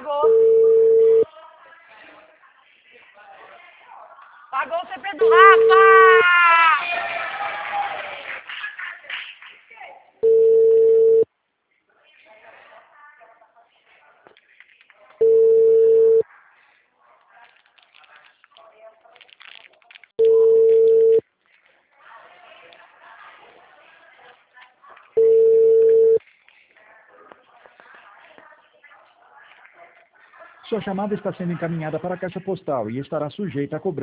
Pagou. Pagou o CP do Rafa! Sua chamada está sendo encaminhada para a caixa postal e estará sujeita a cobrança.